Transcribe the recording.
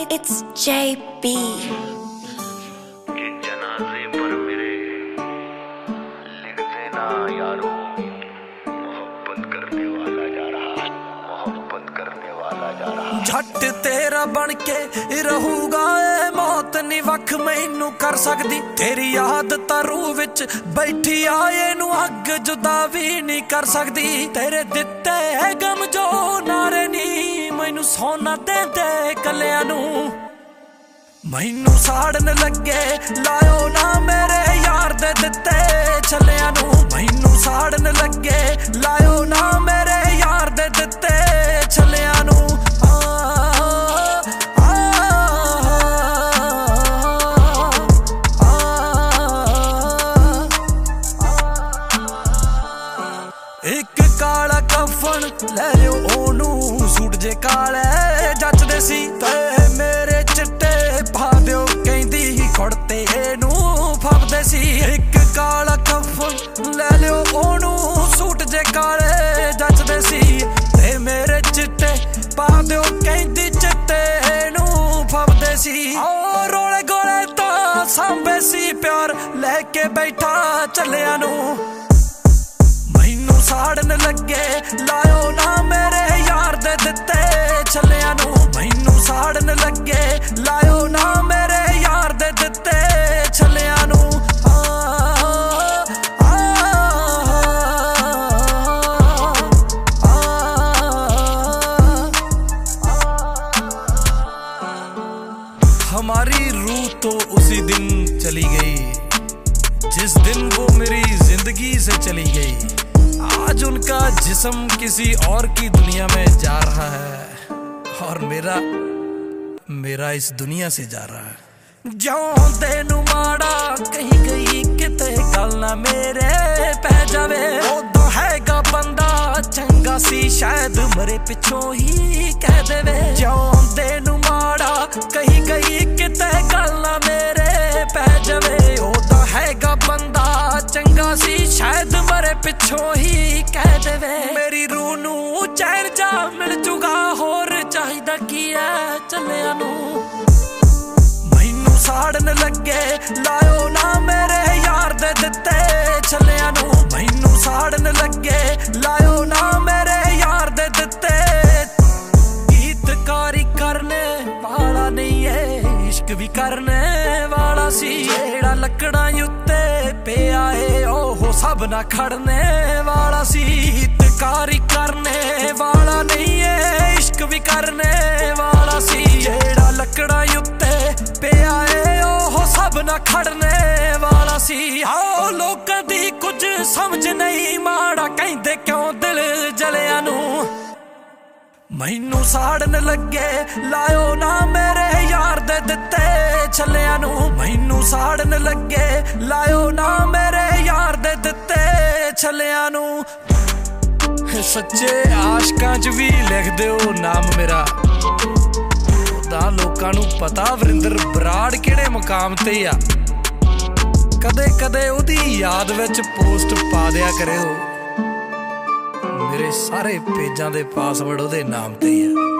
It's JB. जनाजे पर मेरे लिख देना यारो, मोहब्बत करने वाला जा रहा, मोहब्बत करने वाला जा रहा। झट तेरा बन के रहूगा ए मौत नी वख मैनू कर सकदी, तेरी याद तां रूह विच बैठी आए नू अग जुदा भी नहीं कर सकदी। तेरे दिते है गम जो नारे नी मैनू सोना दे दे कलियां नू, मैनू साड़न लगे लायो ना मेरे यार दे दिते छलियां नू, मैनू साड़न लगे लायो ना मेरे यार दे दिते छलियां नू। एक काला कफन ले लियो ओनू, सूट जे काले जचदे सी ते मेरे चिट्टे पा दिओ कहंदी कुड़ते नू फबदे सी। एक काला कफन ले लियो ओनू, सूट जे काले जचदे सी ते मेरे चिट्टे पा दिओ कहंदी चिट्टे नू फबदे सी। ओ रोले गोले तो सांभे सी प्यार लेके बैठा चलिया नू, साड़न लगे लायो ना मेरे यार दे दिते छलियां नू, मैनू साड़न लगे लायो ना मेरे यार दे दिते छलियां नू। हमारी रूह तो उसी दिन चली गई जिस दिन वो मेरी जिंदगी से चली गई, आज उनका जिस्म किसी और की दुनिया में जा रहा है और मेरा इस दुनिया से जा रहा है। जिउंदे नू माड़ा कहीं कहीं किते गल ना मेरे पै जावे, उदों हैगा बंदा चंगा सी शायद मरे पिछों ही कह देवे। जिउंदे नू माड़ा कहीं कहीं किते गल ना मेरे पै जावे, उदों हैगा बंदा चंगा सी शायद मरे पिछों ही कह देवे। मेरी रूह नू चैन जा मिल जूगा होर चाहिदा की है चलिया नू, मैनू साड़न लगे लायो ना मेरे यार दे दिते छलिया नू, मैनू साड़न लगे लायो ना मेरे यार दे दिते। गीतकारी करने वाला नहीं है इश्क भी करने वाला सी, जेड़ा लकड़ा उत्ते पे आए ओहो सब ना खड़ने वाला सी। गीतकारी करने वाला नहीं है इश्क भी करने वाला सी, जेड़ा लकड़ा उत्ते पे आए ओहो सब ना खड़ने वाला सी। आओ लोकां दी कुछ समझ नहीं माड़ा कहंदे क्यों दिल जलिया नू, मैनू साड़न लगे लायो ना मेरे यार दे दिते छलिया नू, मैनू साड़न लगे लायो ना मेरे यार दे दिते छलिया नू। सच्चे आशकां च भी लिख दिओ नाम मेरा, तां लोकां नू पता वरिंदर बराड़ किहड़े मुकाम ते आ, कदे कदे ओदी याद विच पोस्ट पा दिया करिओ, मेरे सारे पेजां दे पासवर्ड ओदे नाम ते ही आ।